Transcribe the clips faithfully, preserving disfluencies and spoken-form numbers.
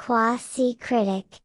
Quasi-critic.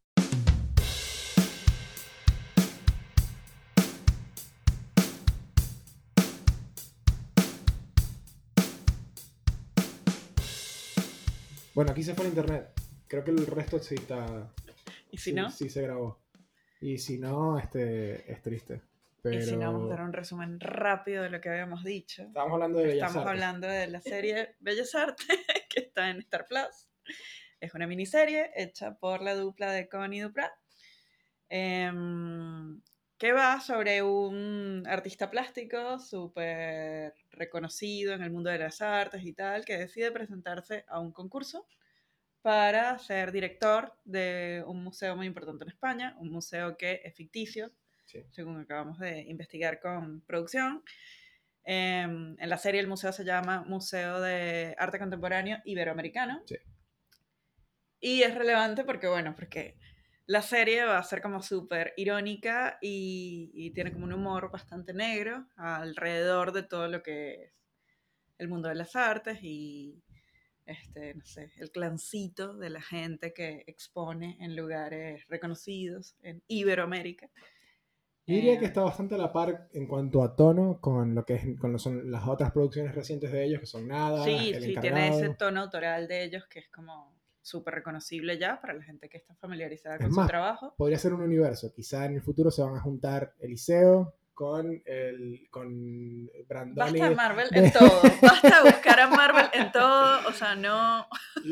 Bueno, aquí se fue el internet. Creo que el resto sí está. ¿Y si sí, no? Sí se grabó. Y si no, este es triste. Pero. Y si no, vamos a dar un resumen rápido de lo que habíamos dicho. Estábamos hablando de Bellas Estamos Artes. hablando de la serie Bellas Artes, que está en Star Plus. Es una miniserie hecha por la dupla de Connie Duprat, eh, que va sobre un artista plástico súper reconocido en el mundo de las artes y tal, que decide presentarse a un concurso para ser director de un museo muy importante en España, un museo que es ficticio, Sí. según acabamos de investigar con producción. Eh, en la serie el museo se llama Museo de Arte Contemporáneo Iberoamericano. Sí. Y es relevante porque, bueno, porque la serie va a ser como súper irónica y, y tiene como un humor bastante negro alrededor de todo lo que es el mundo de las artes y, este, no sé, el clancito de la gente que expone en lugares reconocidos en Iberoamérica. Yo diría Eh, que está bastante a la par en cuanto a tono con lo que es, con lo son las otras producciones recientes de ellos, que son Nada, sí, El sí, tiene ese Encargado. tono autoral de ellos que es como súper reconocible ya para la gente que está familiarizada Es con su más, trabajo. podría ser un universo. Quizá en el futuro se van a juntar Eliseo con el con Brandoni. Basta de Marvel de- en todo. Basta de buscar a Marvel en todo. O sea, no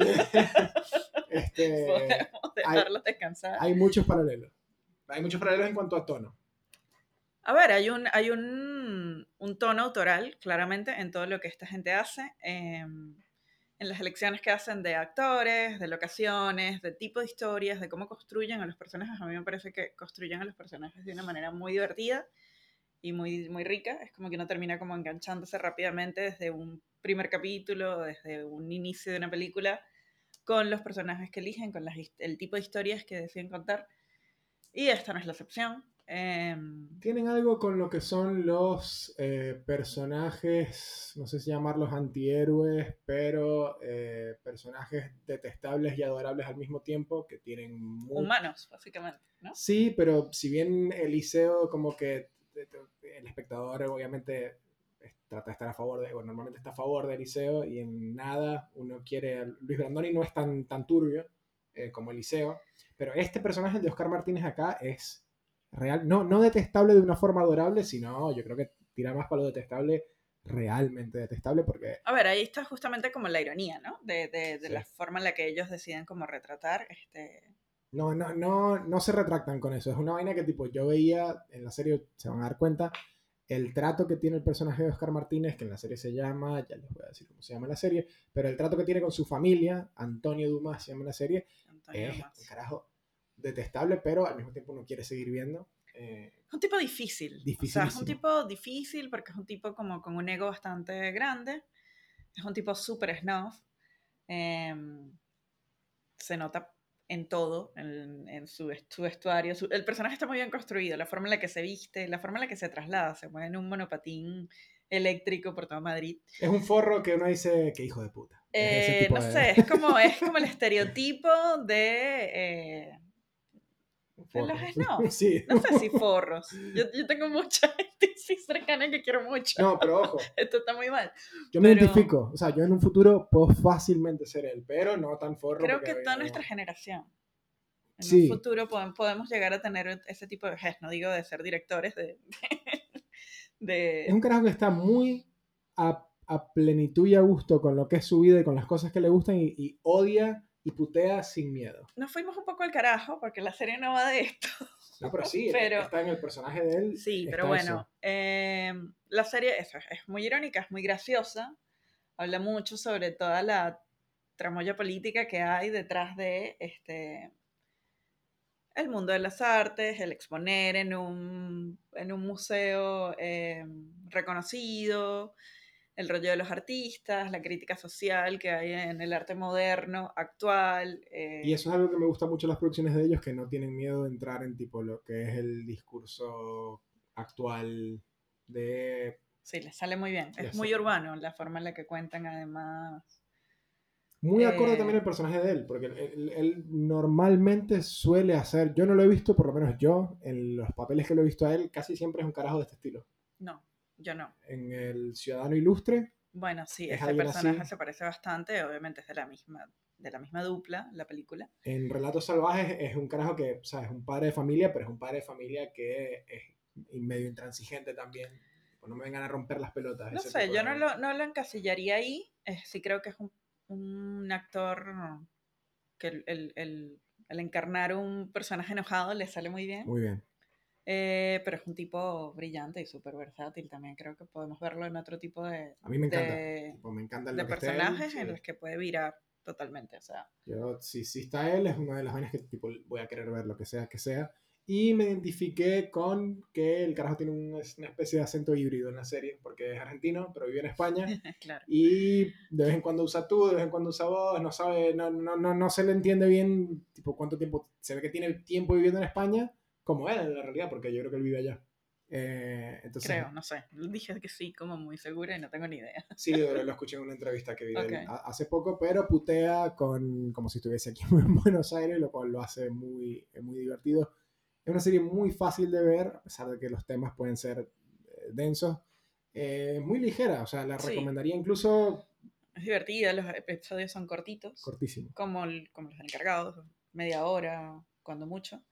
este, podemos hay, dejarlos descansar. hay muchos paralelos. Hay muchos paralelos en cuanto a tono. A ver, hay un, hay un, un tono autoral, claramente, en todo lo que esta gente hace. Eh, en las elecciones que hacen de actores, de locaciones, de tipo de historias, de cómo construyen a los personajes. A mí me parece que construyen a los personajes de una manera muy divertida y muy, muy rica. Es como que uno termina como enganchándose rápidamente desde un primer capítulo, desde un inicio de una película, con los personajes que eligen, con las, el tipo de historias que deciden contar. Y esta no es la excepción. Eh, Tienen algo con lo que son los eh, personajes, no sé si llamarlos antihéroes, pero eh, personajes detestables y adorables al mismo tiempo, que tienen muy... humanos, básicamente, ¿no? Sí, pero si bien Eliseo como que el espectador obviamente trata de estar a favor de, o normalmente está a favor de Eliseo y en Nada uno quiere... Luis Brandoni no es tan, tan turbio eh, como Eliseo, pero este personaje de Oscar Martínez acá es real, no, no detestable de una forma adorable, sino yo creo que tira más para lo detestable, realmente detestable, porque... A ver, ahí está justamente como la ironía, ¿no? De, de, de Sí. la forma en la que ellos deciden como retratar este... No, no, no, no se retractan con eso. Es una vaina que tipo yo veía en la serie, se van a dar cuenta, el trato que tiene el personaje de Oscar Martínez, que en la serie se llama, ya les voy a decir cómo se llama en la serie, pero el trato que tiene con su familia, Antonio Dumas se llama en la serie, Antonio es, Dumas. carajo, detestable, pero al mismo tiempo uno quiere seguir viendo. Eh, Es un tipo difícil. O sea, es un tipo difícil porque es un tipo como con un ego bastante grande. Es un tipo súper snuff. Eh, se nota en todo, en, en su, su vestuario. Su, el personaje está muy bien construido, la forma en la que se viste, la forma en la que se traslada. Se mueve en un monopatín eléctrico por todo Madrid. Es un forro que uno dice, qué hijo de puta. Es ese Eh, tipo no de... sé, es como, es como el estereotipo de... Eh, de los forro. snuffs. Sí. No sé si forros. Yo, yo tengo mucha gente sí cercana que quiero mucho. No, pero ojo. Esto está muy mal. Yo me Pero identifico. O sea, yo en un futuro puedo fácilmente ser él, pero no tan forro creo porque que toda había... nuestra generación, en un Sí. futuro podemos, podemos llegar a tener ese tipo de gestos, no digo de ser directores de... Es un de carajo que está muy a, a plenitud y a gusto con lo que es su vida y con las cosas que le gustan y, y odia y putea sin miedo. Nos fuimos un poco al carajo porque la serie no va de esto. No, pero sí, pero, está en el personaje de él, sí, pero está bueno, eso. eh, la serie eso, es muy irónica, es muy graciosa, habla mucho sobre toda la tramoya política que hay detrás de este el mundo de las artes, el exponer en un, en un museo eh, reconocido, el rollo de los artistas, la crítica social que hay en el arte moderno, actual. Eh. Y eso es algo que me gusta mucho de las producciones de ellos, que no tienen miedo de entrar en tipo lo que es el discurso actual de... Sí, les sale muy bien. Es Les... muy urbano la forma en la que cuentan además. Muy acorde también Eh, el personaje de él, porque él, él- él normalmente suele hacer, yo no lo he visto, por lo menos yo, en los papeles que lo he visto a él, casi siempre es un carajo de este estilo. no, yo no. En El Ciudadano Ilustre Bueno, sí, es este alguien personaje así. se parece bastante, obviamente es de la misma, de la misma dupla, la película. En Relatos Salvajes es un carajo que, o sea, es un padre de familia, pero es un padre de familia que es medio intransigente también. Pues no me vengan a romper las pelotas, No ese sé, tipo yo no de... lo, no lo encasillaría ahí. Eh, sí creo que es un, un actor que el, el- el- el encarnar un personaje enojado le sale muy bien. Muy bien. Eh, pero es un tipo brillante y súper versátil también. Creo que podemos verlo en otro tipo de, A mí me encanta. de, Tipo, me encanta en de lo que esté él. personajes en Sí. los que puede virar totalmente. O sea, Yo, si, si está él, es una de las vainas que tipo, voy a querer ver lo que sea que sea. Y me identifiqué con que el carajo tiene un- una especie de acento híbrido en la serie, porque es argentino, pero vive en España. claro. Y de vez en cuando usa tú, de vez en cuando usa vos, no sabe, no, no, no, no se le entiende bien, tipo, cuánto tiempo, se ve que tiene tiempo viviendo en España, como él en la realidad, porque yo creo que él vive allá. Eh, entonces, Creo, no sé. Dije que sí, como muy segura y no tengo ni idea. sí, lo, lo escuché en una entrevista que vi de Ok. él a- hace poco, pero putea con, como si estuviese aquí en Buenos Aires, lo cual lo hace muy, muy divertido. Es una serie muy fácil de ver, a pesar de que los temas pueden ser eh, densos. Eh, muy ligera, o sea, la Sí, recomendaría incluso es divertida, los episodios son cortitos, cortísimo. como, el- como los encargados, media hora, cuando mucho.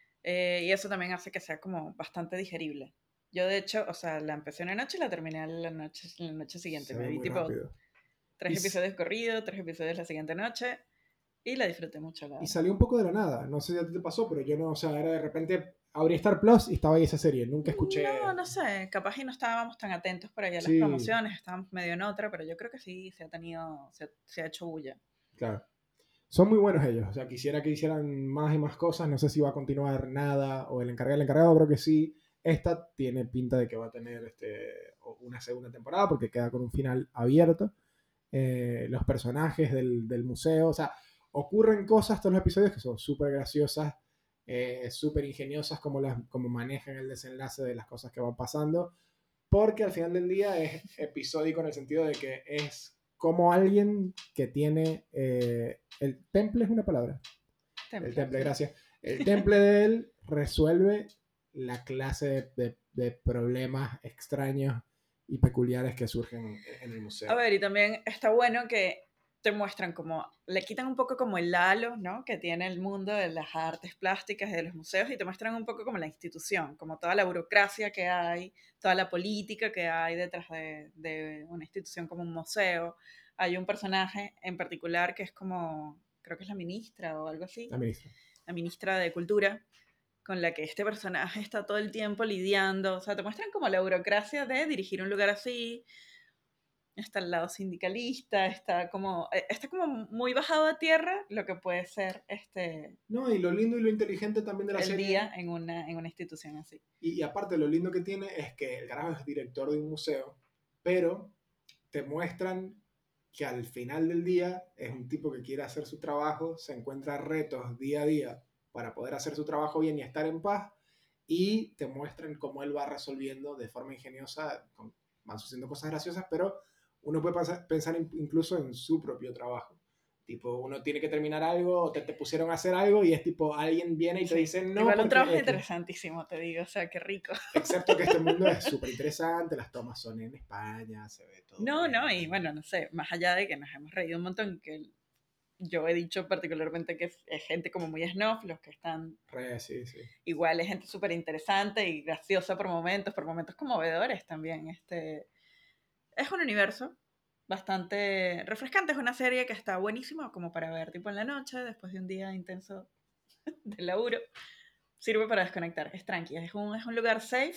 Eh, y eso también hace que sea como bastante digerible. Yo de hecho, o sea, la empecé una noche y la terminé la noche, la noche siguiente. Se Me ve vi muy tipo rápido. Y, tres episodios corridos, tres episodios la siguiente noche y la disfruté mucho, la y verdad. salió un poco de la nada. No sé si a ti te pasó, pero yo no, o sea, era de repente abrí Star Plus y estaba ahí esa serie. Nunca No, escuché. no sé, capaz y no estábamos tan atentos por allá a las Sí, promociones, estábamos medio en otra, pero yo creo que sí se ha tenido, se ha, se ha hecho bulla. claro. Son muy buenos ellos. O sea, quisiera que hicieran más y más cosas. No sé si va a continuar nada. O el encargado, el encargado creo que sí. Esta tiene pinta de que va a tener este, una segunda temporada porque queda con un final abierto. Eh, los personajes del, del museo. O sea, ocurren cosas todos los episodios que son súper graciosas, eh, súper ingeniosas como, las, como manejan el desenlace de las cosas que van pasando. Porque al final del día es episódico en el sentido de que es como alguien que tiene eh, el temple es una palabra. El Temple, temple, sí. gracias. El temple de él resuelve la clase de, de, de problemas extraños y peculiares que surgen en el A museo. ver, y también está bueno que te muestran como, le quitan un poco como el halo, ¿no? Que tiene el mundo de las artes plásticas y de los museos y te muestran un poco como la institución, como toda la burocracia que hay, toda la política que hay detrás de, de una institución como un museo. Hay un personaje en particular que es como, creo que es la ministra o algo así, La ministra. la ministra de Cultura, con la que este personaje está todo el tiempo lidiando. O sea, te muestran como la burocracia de dirigir un lugar así, está al lado sindicalista, está como, eh, está como muy bajado a tierra lo que puede ser este, No, y lo lindo y lo inteligente también de la el serie, día en una, en una institución así. y, y aparte lo lindo que tiene es que el carajo es director de un museo, pero te muestran que al final del día es un tipo que quiere hacer su trabajo, se encuentra retos día a día para poder hacer su trabajo bien y estar en paz, y te muestran cómo él va resolviendo de forma ingeniosa, con, van sucediendo cosas graciosas, pero uno puede pensar, pensar incluso en su propio trabajo. Tipo, uno tiene que terminar algo, o te, te pusieron a hacer algo y es tipo, alguien viene y te Sí, dice no igual un trabajo porque X. interesantísimo, te digo, o sea, qué rico. Excepto que este mundo es súper interesante, las tomas son en España, se ve todo No, no, y bien. bueno, no sé, más allá de que nos hemos reído un montón, que yo he dicho particularmente que es, es gente como muy snuff, los que están Re, sí, sí. igual, es gente súper interesante y graciosa por momentos, por momentos conmovedores también. Este, es un universo bastante refrescante, es una serie que está buenísima como para ver tipo en la noche, después de un día intenso de laburo. Sirve para desconectar, es tranqui, es un, es un lugar safe,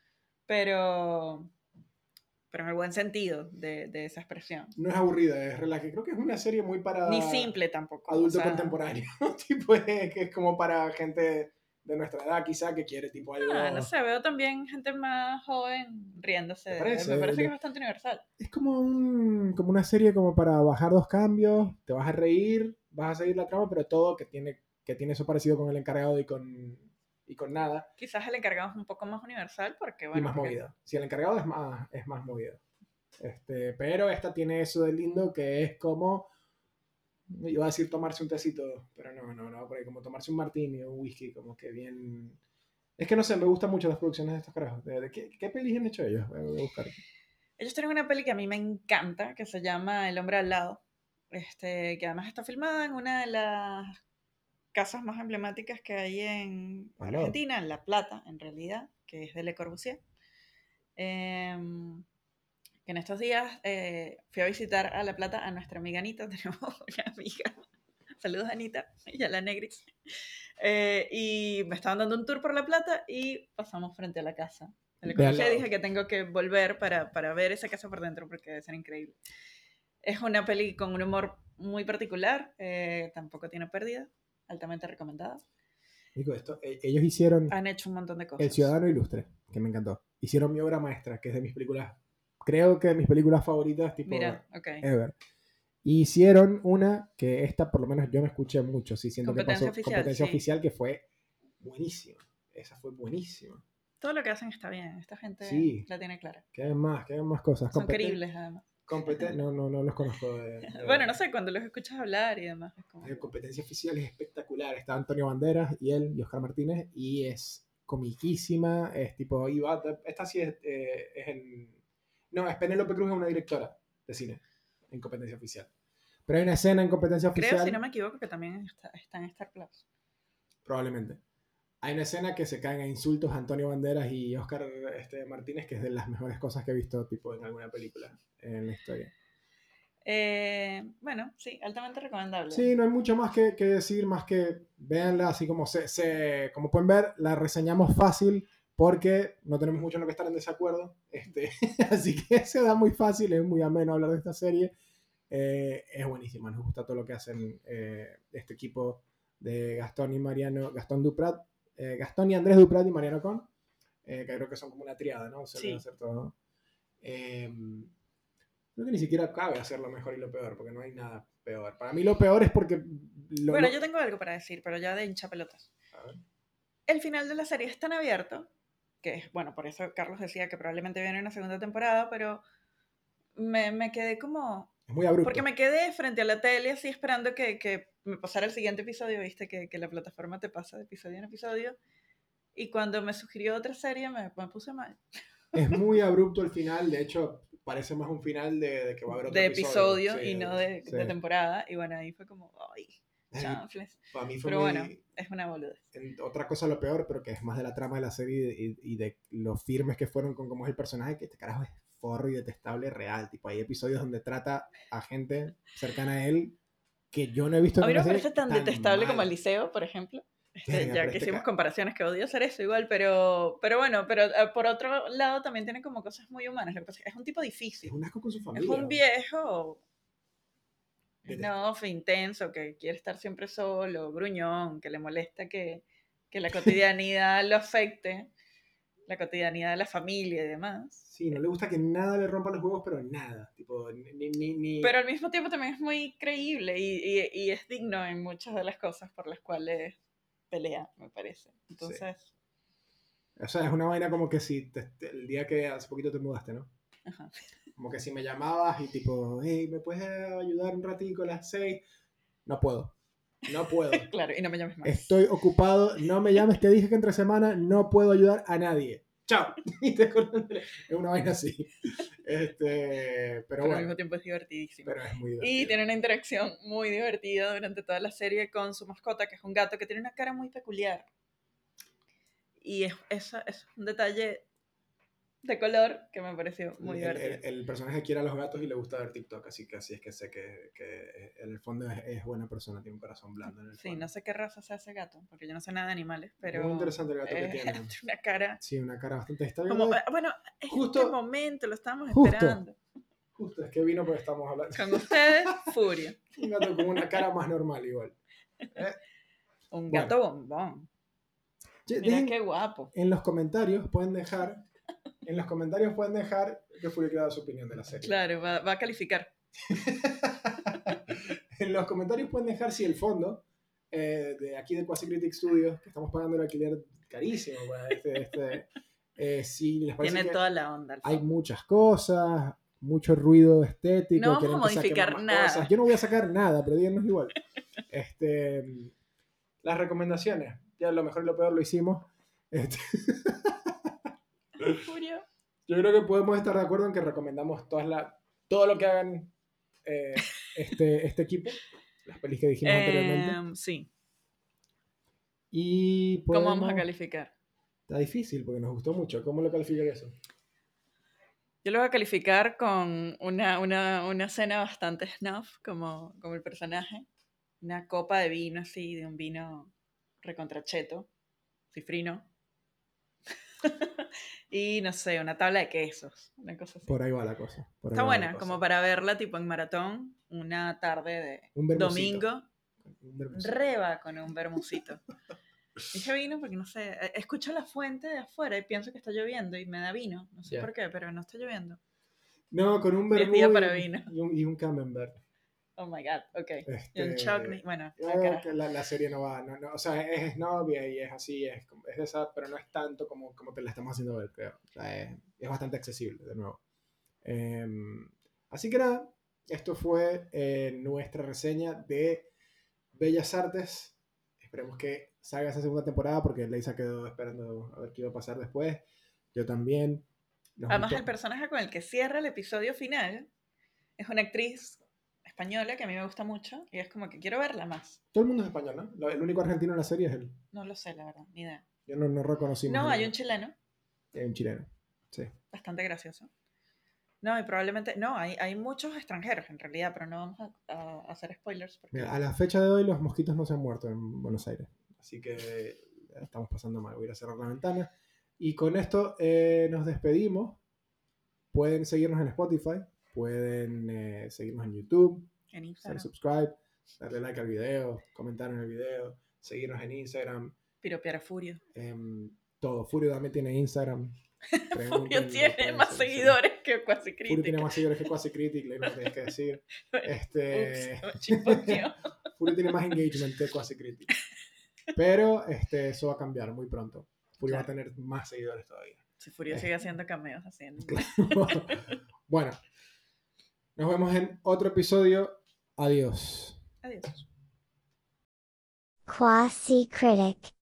pero, pero en el buen sentido de, de esa expresión. No es aburrida, es relaje. Creo que es una serie muy Ni para simple tampoco, o adulto sea, contemporáneo. Tipo, es, que es como para gente de nuestra edad, quizá, que quiere tipo ah, no algo. sé, veo también gente más joven riéndose, ¿Te de- me parece? parece que es Le- bastante universal. Es como, un, como una serie como para bajar dos cambios, te vas a reír, vas a seguir la trama, pero todo que tiene, que tiene eso parecido con el encargado y con, y con nada, Quizás el encargado es un poco más universal porque, y bueno, más porque movida. Si el encargado es más, es más movido. Este, pero esta tiene eso de lindo que es como Iba a decir tomarse un tecito, pero no, no, no, por ahí como tomarse un martini o un whisky, como que bien... Es que no sé, me gustan mucho las producciones de estos carajos. ¿De, de qué, qué pelis han hecho ellos? Voy a, voy a buscar. Ellos tienen una peli que a mí me encanta, que se llama El hombre al lado, este, que además está filmada en una de las casas más emblemáticas que hay en Hello. Argentina, en La Plata, en realidad, que es de Le Corbusier. Em, que en estos días eh, fui a visitar a La Plata a nuestra amiga Anita. Tenemos una amiga, saludos Anita, y a la Negris. Eh, y me estaban dando un tour por La Plata y pasamos frente a la casa de Le De al Corbusier. lado. Dije que tengo que volver para, para ver esa casa por dentro porque debe ser increíble. Es una peli con un humor muy particular, eh, tampoco tiene pérdida, altamente recomendada. Digo, esto, e- ellos hicieron Han hecho un montón de El cosas. Ciudadano Ilustre, que me encantó. Hicieron mi obra maestra, que es de mis películas, creo que de mis películas favoritas, tipo, Mira, ok. ever. Y hicieron una que esta, por lo menos yo me escuché mucho, sí, siento que Competencia pasó oficial, competencia sí. oficial, que fue buenísima. Esa fue buenísima. Todo lo que hacen está bien. Esta gente Sí, la tiene clara. que hay más, que hay más cosas. Son Competen queribles, además. competen no, no, no los conozco de, Bueno, no de, sé, cuando los escuchas hablar y demás, es como... de competencia oficial, es espectacular. Está Antonio Banderas y él y Oscar Martínez, y es comiquísima, es tipo, iba, esta sí es, eh, es en... No, es Penélope Cruz, es una directora de cine en competencia oficial. Pero hay una escena en competencia Creo, si no oficial, me equivoco, que también está, está en Star Plus. probablemente. Hay una escena que se caen a insultos a Antonio Banderas y Oscar este, Martínez, que es de las mejores cosas que he visto tipo en alguna película en la historia. Eh, bueno, sí, altamente recomendable. Sí, no hay mucho más que, que decir, más que véanla, así como se, se, como pueden ver, la reseñamos fácil porque no tenemos mucho en lo que estar en desacuerdo. Este, así que se da muy fácil, es muy ameno hablar de esta serie. Eh, es buenísima, nos gusta todo lo que hacen eh, este equipo de Gastón y Mariano, Gastón Duprat, eh, Gastón y Andrés Duprat y Mariano Con, eh, que creo que son como una triada, ¿no? Se Sí. hacer todo. Eh, Creo que ni siquiera cabe hacer lo mejor y lo peor, porque no hay nada peor. Para mí lo peor es porque... Lo, Bueno, lo... yo tengo algo para decir, pero ya de hincha pelotas. A ver. El final de la serie es tan abierto, que es, bueno, por eso Carlos decía que probablemente viene una segunda temporada, pero me, me quedé como... Es muy Porque abrupto. me quedé frente a la tele así esperando que, que me pasara el siguiente episodio, viste que, que la plataforma te pasa de episodio en episodio. Y cuando me sugirió otra serie me, me puse mal. Es muy abrupto el final, de hecho parece más un final de, de que va a haber otro De episodio. episodio Sí, y no de, sí. de temporada. Y bueno, ahí fue como, ay, Eh, chanfles. Para mí fue Pero bueno, muy... es una boludez. En, otra cosa lo peor, pero que es más de la trama de la serie y, y de los firmes que fueron con cómo es el personaje, que este carajo es forro y detestable real. Tipo, hay episodios donde trata a gente cercana a él que yo no he visto A en mí no una me parece serie tan tan detestable como mala. Eliseo, por ejemplo. Este, Verga, ya pero que este hicimos ca... comparaciones, que odio hacer eso igual, pero, pero bueno, pero eh, por otro lado también tiene como cosas muy humanas. Lo que pasa es que es un tipo es difícil. un asco con su Es familia. un viejo Detest... no, intenso, que quiere estar siempre solo, gruñón, que le molesta que, que la cotidianidad lo afecte, la cotidianidad de la familia y demás. Sí, no le gusta que nada le rompa los huevos, pero nada. Tipo, ni, ni, ni... Pero al mismo tiempo también es muy creíble y, y, y es digno en muchas de las cosas por las cuales pelea, me parece. Sí. Entonces, O sea, es una vaina como que si te, te, el día que hace poquito te mudaste, ¿no? ajá. Como que si me llamabas y tipo, hey, ¿me puedes ayudar un ratico a las seis? No puedo. No puedo. Claro, y no me llames más. Estoy ocupado, no me llames, te dije que entre semana no puedo ayudar a nadie. Chao. Es una vaina así. Este, pero, Pero al bueno, mismo tiempo es divertidísimo. pero es muy Y divertido. tiene una interacción muy divertida durante toda la serie con su mascota, que es un gato que tiene una cara muy peculiar. Y es, es, es un detalle de color que me pareció muy El, el, divertido. el personaje quiere a los gatos y le gusta ver TikTok, así que así es que sé que, que en el fondo es, es buena persona, tiene un corazón blando en el Sí, fondo. no sé qué raza sea ese gato, porque yo no sé nada de animales, Es muy pero interesante el gato que eh, tiene. tiene una cara Sí, una cara bastante... Está viendo como, de... eh, bueno, este Justo, momento lo estábamos justo, esperando. justo, es que vino porque estamos hablando. Con ustedes, Furia. Un gato con una cara más normal igual. ¿Eh? Un Bueno, gato bombón. che, Mira dejen qué guapo. en los comentarios, pueden dejar, en los comentarios pueden dejar que Fury quiera dar su opinión de la serie. Claro, va, va a calificar. En los comentarios pueden dejar si el fondo eh, de aquí de Quasi Critic Studios, que estamos pagando el alquiler carísimo, para este, este, eh, si les parece Tiene que toda la onda al hay fondo. muchas cosas, mucho ruido estético, No vamos a quieren que saquemos modificar más nada. cosas. Yo no voy a sacar nada, pero díganos igual. Este, las recomendaciones, ya lo mejor y lo peor lo hicimos. Este, Furio. yo creo que podemos estar de acuerdo en que recomendamos todas la, todo lo que hagan eh, este, este equipo, las pelis que dijimos Eh, anteriormente. sí. Y ¿Cómo podemos... vamos a calificar? Está difícil porque nos gustó mucho. ¿Cómo lo calificaría eso? Yo lo voy a calificar con una, una, una cena bastante snuff, como, como el personaje. Una copa de vino así, de un vino recontracheto, cifrino. Y no sé, una tabla de quesos, una cosa así. Por ahí va la cosa. Por ahí Está va la buena, cosa. como para verla tipo en maratón, una tarde de Un vermucito. domingo. Un vermucito. Reba con un vermucito. Dije vino porque no sé, eh, escucho la fuente de afuera y pienso que está lloviendo y me da vino. No sé Ya. por qué, pero no está lloviendo. No, con un Y es día vermú y, para un- vino. y un, y un camembert. Oh my god, ok. Y un Este, chutney, bueno, yo al creo carajo. que la, la serie no va, no, no, o sea, es novia y es así, es, como- es de esa, pero no es tanto como, como te la estamos haciendo ver, creo. O sea, es, es bastante accesible, de nuevo. Em, así que nada, esto fue eh, nuestra reseña de Bellas Artes. Esperemos que salga esa segunda temporada porque Leisa quedó esperando a ver qué iba a pasar después. Yo también. Nos Además, gustó. el personaje con el que cierra el episodio final es una actriz española que a mí me gusta mucho y es como que quiero verla más. Todo el mundo es español, ¿no? Lo- El único argentino en la serie es él. No lo sé, la verdad, ni idea. Yo no, no reconocimos No, a hay un ninguno. chileno, Hay un chileno. Sí. bastante gracioso. No, y probablemente, no, hay, hay muchos extranjeros en realidad, pero no vamos a, a hacer spoilers porque... Mira, a la fecha de hoy los mosquitos no se han muerto en Buenos Aires. Así que estamos pasando mal. Voy a ir a cerrar la ventana. Y con esto eh, nos despedimos. Pueden seguirnos en Spotify. Pueden eh, seguirnos en YouTube. En Hacer Instagram, subscribe. Darle like al video. Comentar en el video. Seguirnos en Instagram. piropear a Furio. em, todo. Furio también tiene Instagram. Furio Pregunten, tiene pueden más seguir- seguidores que Quasi Furio tiene Critic. más seguidores que Quasi Critic, le no tienes que decir. Este... Ups, chispoteó. Furio tiene más engagement que Quasi Critic. Pero este, eso va a cambiar muy pronto. Furio Claro. va a tener más seguidores todavía. Si Furio Eh. sigue haciendo cameos así en... Bueno, nos vemos en otro episodio. Adiós. Adiós. Quasi Critic.